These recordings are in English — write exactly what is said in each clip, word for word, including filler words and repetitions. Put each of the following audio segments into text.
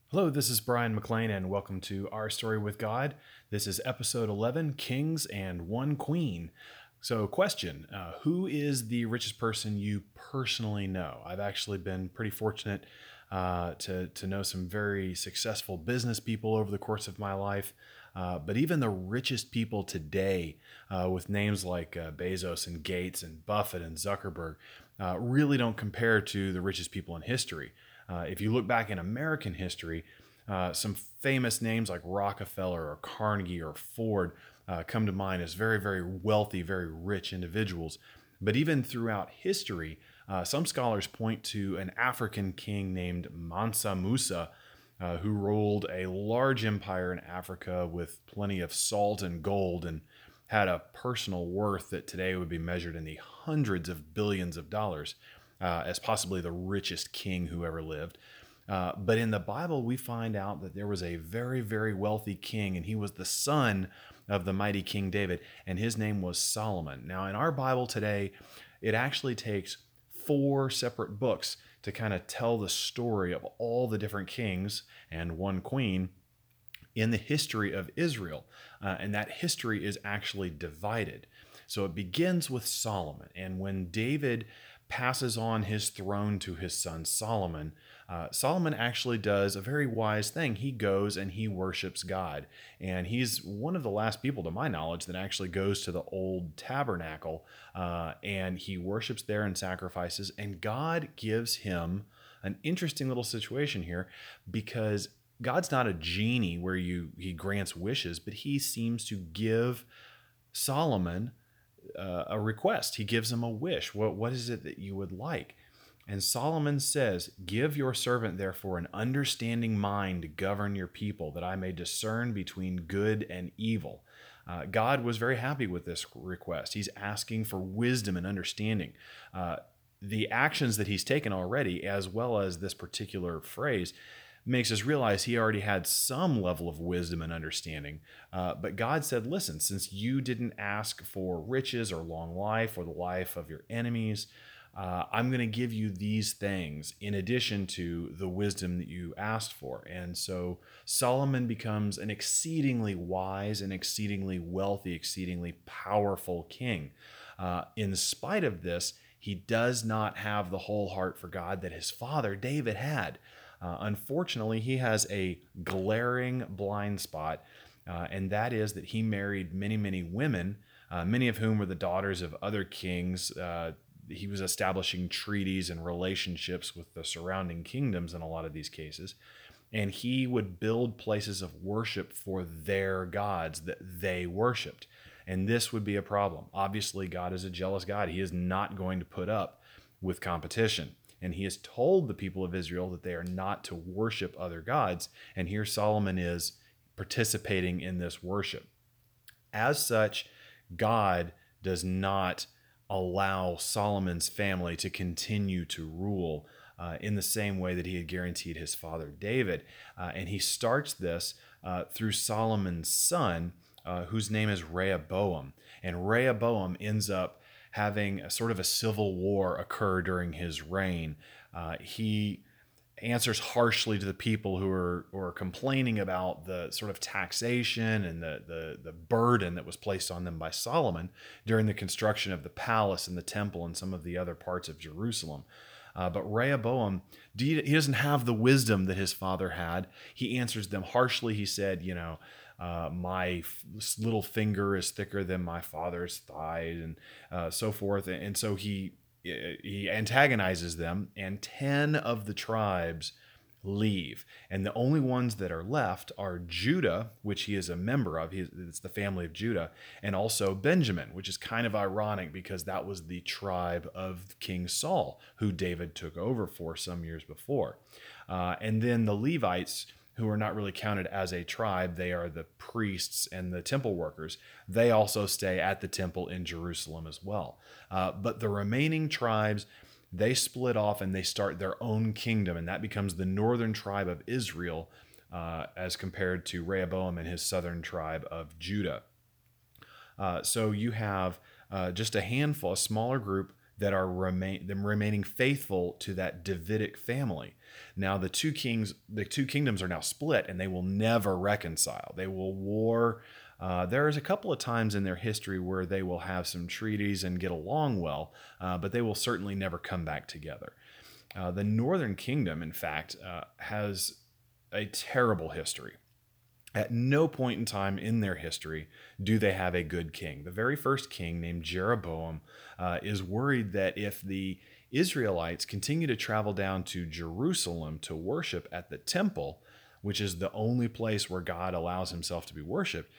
Hello, this is Brian McLean, and welcome to Our Story with God. This is episode eleven, Kings and One Queen. So, question uh, Who is the richest person you personally know? I've actually been pretty fortunate uh, to, to know some very successful business people over the course of my life. Uh, but even the richest people today, uh, with names like uh, Bezos and Gates and Buffett and Zuckerberg, uh, really don't compare to the richest people in history. Uh, if you look back in American history, uh, some famous names like Rockefeller or Carnegie or Ford uh, come to mind as very, very wealthy, very rich individuals. But even throughout history, uh, some scholars point to an African king named Mansa Musa, uh, who ruled a large empire in Africa with plenty of salt and gold and had a personal worth that today would be measured in the hundreds of billions of dollars, uh, as possibly the richest king who ever lived. Uh, but in the Bible, we find out that there was a very, very wealthy king, and he was the son of the mighty King David, and his name was Solomon. Now, in our Bible today, it actually takes four separate books to kind of tell the story of all the different kings and one queen in the history of Israel. Uh, and that history is actually divided. So it begins with Solomon. And when David passes on his throne to his son Solomon, uh, Solomon actually does a very wise thing. He goes and he worships God. And he's one of the last people, to my knowledge, that actually goes to the old tabernacle uh, and he worships there and sacrifices. And God gives him an interesting little situation here, because God's not a genie where you he grants wishes, but he seems to give Solomon uh, a request. He gives him a wish. What what is it that you would like? And Solomon says, "Give your servant therefore an understanding mind to govern your people, that I may discern between good and evil." Uh, God was very happy with this request. He's asking for wisdom and understanding. Uh, the actions that he's taken already, as well as this particular phrase, makes us realize he already had some level of wisdom and understanding. Uh, but God said, listen, since you didn't ask for riches or long life or the life of your enemies, uh, I'm going to give you these things in addition to the wisdom that you asked for. And so Solomon becomes an exceedingly wise and exceedingly wealthy, exceedingly powerful king. Uh, in spite of this, he does not have the whole heart for God that his father David had. Uh, unfortunately, he has a glaring blind spot, uh, and that is that he married many, many women, uh, many of whom were the daughters of other kings. Uh, he was establishing treaties and relationships with the surrounding kingdoms in a lot of these cases, and he would build places of worship for their gods that they worshiped. And this would be a problem. Obviously, God is a jealous God. He is not going to put up with competition. And he has told the people of Israel that they are not to worship other gods. And here Solomon is participating in this worship. As such, God does not allow Solomon's family to continue to rule uh, in the same way that he had guaranteed his father David. Uh, and he starts this uh, through Solomon's son, uh, whose name is Rehoboam. And Rehoboam ends up having a sort of a civil war occur during his reign. Uh, he answers harshly to the people who are, who are complaining about the sort of taxation and the, the, the burden that was placed on them by Solomon during the construction of the palace and the temple and some of the other parts of Jerusalem. Uh, but Rehoboam, he doesn't have the wisdom that his father had. He answers them harshly. He said, you know, uh, my f- little finger is thicker than my father's thigh, and uh, so forth. And so he he antagonizes them, and ten of the tribes leave. And the only ones that are left are Judah, which he is a member of. He, it's the family of Judah, and also Benjamin, which is kind of ironic because that was the tribe of King Saul, who David took over for some years before. Uh, and then the Levites, who are not really counted as a tribe, they are the priests and the temple workers. They also stay at the temple in Jerusalem as well. Uh, but the remaining tribes, they split off and they start their own kingdom, and that becomes the northern tribe of Israel, uh, as compared to Rehoboam and his southern tribe of Judah. Uh, so you have uh, just a handful, a smaller group that are remain them remaining faithful to that Davidic family. Now the two kings, the two kingdoms are now split, and they will never reconcile. They will war. Uh, there's a couple of times in their history where they will have some treaties and get along well, uh, but they will certainly never come back together. Uh, the Northern Kingdom, in fact, uh, has a terrible history. At no point in time in their history do they have a good king. The very first king, named Jeroboam, uh, is worried that if the Israelites continue to travel down to Jerusalem to worship at the temple, which is the only place where God allows himself to be worshiped,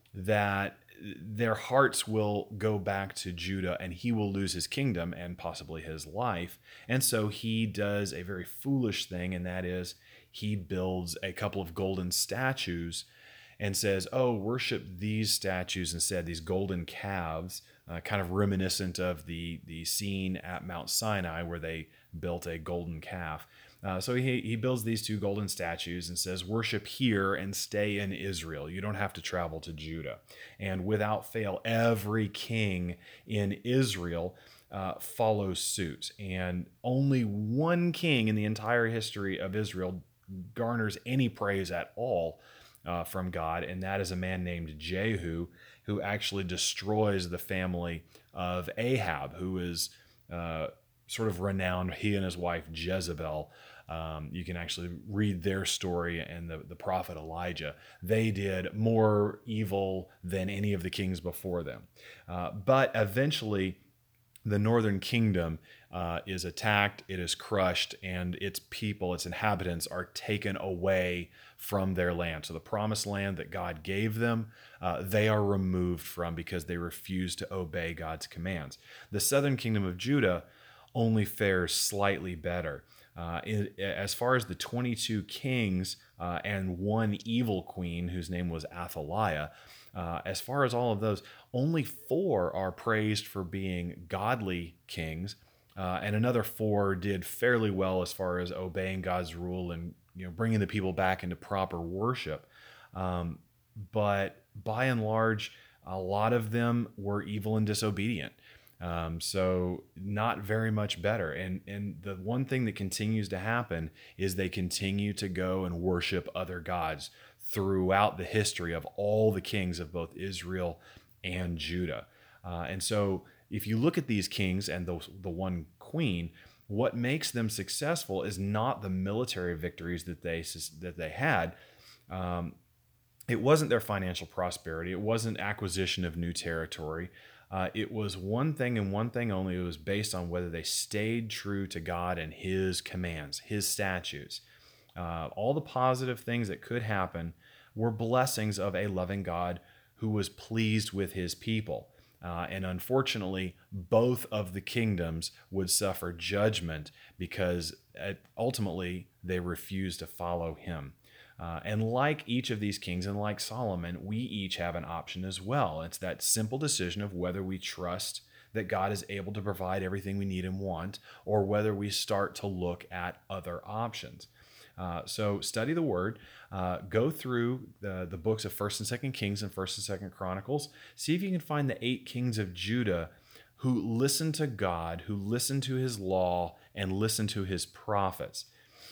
that their hearts will go back to Judah and he will lose his kingdom and possibly his life. And so he does a very foolish thing, and that is he builds a couple of golden statues and says, oh, worship these statues instead, these golden calves, uh, kind of reminiscent of the, the scene at Mount Sinai where they built a golden calf. Uh, so he, he builds these two golden statues and says, worship here and stay in Israel. You don't have to travel to Judah. And without fail, every king in Israel uh, follows suit. And only one king in the entire history of Israel garners any praise at all uh, from God, and that is a man named Jehu, who actually destroys the family of Ahab, who is uh, sort of renowned, he and his wife Jezebel. Um, you can actually read their story and the, the prophet Elijah. They did more evil than any of the kings before them. Uh, but eventually, the northern kingdom uh, is attacked, it is crushed, and its people, its inhabitants, are taken away from their land. So the promised land that God gave them, uh, they are removed from because they refuse to obey God's commands. The southern kingdom of Judah only fares slightly better. Uh, in, as far as the twenty-two kings uh, and one evil queen whose name was Athaliah, uh, as far as all of those, only four are praised for being godly kings, uh, and another four did fairly well as far as obeying God's rule and, you know, bringing the people back into proper worship. Um, but by and large, a lot of them were evil and disobedient. Um, so not very much better. And, and the one thing that continues to happen is they continue to go and worship other gods throughout the history of all the kings of both Israel and Judah. Uh, and so if you look at these kings and the, the one queen, what makes them successful is not the military victories that they, that they had. Um, it wasn't their financial prosperity. It wasn't acquisition of new territory. Uh, it was one thing and one thing only. It was based on whether they stayed true to God and his commands, his statutes. Uh, all the positive things that could happen were blessings of a loving God who was pleased with his people. Uh, and unfortunately, both of the kingdoms would suffer judgment because uh, ultimately they refused to follow him. Uh, and like each of these kings and like Solomon, we each have an option as well. It's that simple decision of whether we trust that God is able to provide everything we need and want, or whether we start to look at other options. Uh, so study the Word, uh, go through the, the books of First and Second Kings and First and Second Chronicles. See if you can find the eight kings of Judah who listened to God, who listened to his law, and listened to his prophets.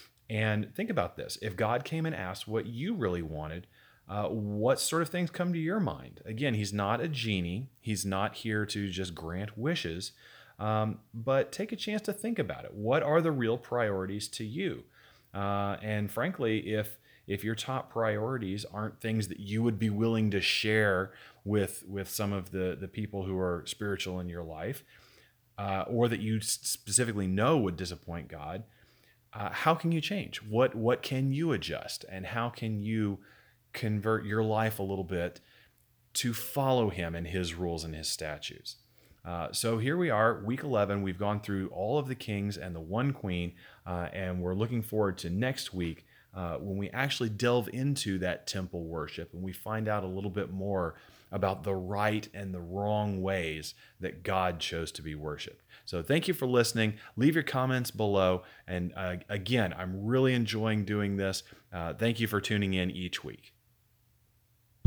And think about this. If God came and asked what you really wanted, uh, what sort of things come to your mind? Again, he's not a genie. He's not here to just grant wishes. Um, but take a chance to think about it. What are the real priorities to you? Uh, and frankly, if if your top priorities aren't things that you would be willing to share with, with some of the, the people who are spiritual in your life, uh, or that you specifically know would disappoint God, Uh, how can you change? What what can you adjust? And how can you convert your life a little bit to follow him and his rules and his statutes? Uh, so here we are, week eleven. We've gone through all of the kings and the one queen, uh, and we're looking forward to next week uh, when we actually delve into that temple worship and we find out a little bit more about the right and the wrong ways that God chose to be worshiped. So thank you for listening. Leave your comments below. And uh, again, I'm really enjoying doing this. Uh, thank you for tuning in each week.